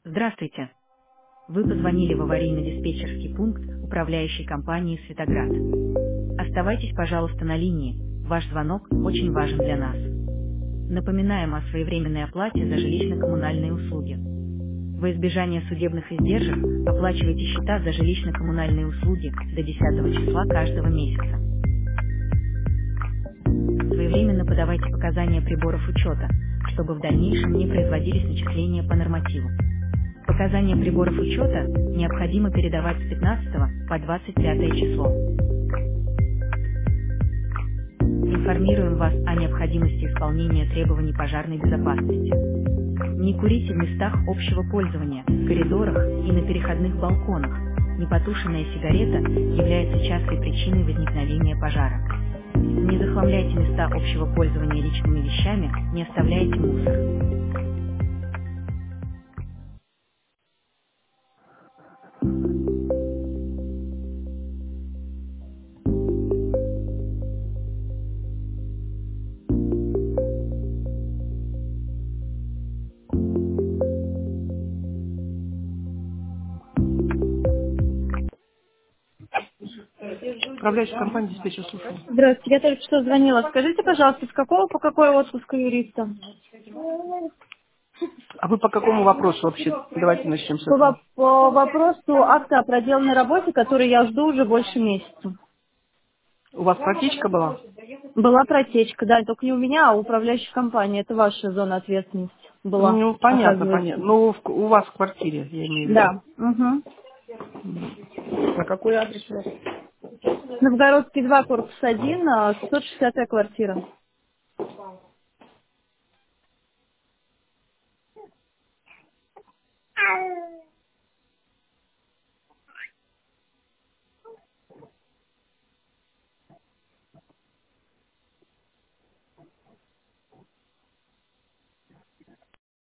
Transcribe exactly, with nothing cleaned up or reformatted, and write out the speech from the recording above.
Здравствуйте. Вы позвонили в аварийно-диспетчерский пункт управляющей компании «Светоград». Оставайтесь, пожалуйста, на линии. Ваш звонок очень важен для нас. Напоминаем о своевременной оплате за жилищно-коммунальные услуги. Во избежание судебных издержек оплачивайте счета за жилищно-коммунальные услуги до десятого числа каждого месяца. Своевременно подавайте показания приборов учета, чтобы в дальнейшем не производились начисления по нормативу. Показания приборов учета необходимо передавать с пятнадцатого по двадцать пятое число. Информируем вас о необходимости исполнения требований пожарной безопасности. Не курите в местах общего пользования, в коридорах и на переходных балконах. Непотушенная сигарета является частой причиной возникновения пожара. Не захламляйте места общего пользования личными вещами, не оставляйте мусор. Управляющая компания диспетчер, слушаю. Здравствуйте, я только что звонила. Скажите, пожалуйста, с какого по какой отпуск у юриста? А вы по какому вопросу вообще? Давайте начнем с По, этого. во- по вопросу акта о проделанной работе, который я жду уже больше месяца. У вас протечка была? Была протечка, да, только не у меня, а у управляющей компании. Это ваша зона ответственности была, Ну, понятно, оказывается. понятно. Ну, в- у вас в квартире, я имею в виду. Да. Угу. На какой адрес у вас? Новгородский два, корпус один, а, сто шестидесятая квартира.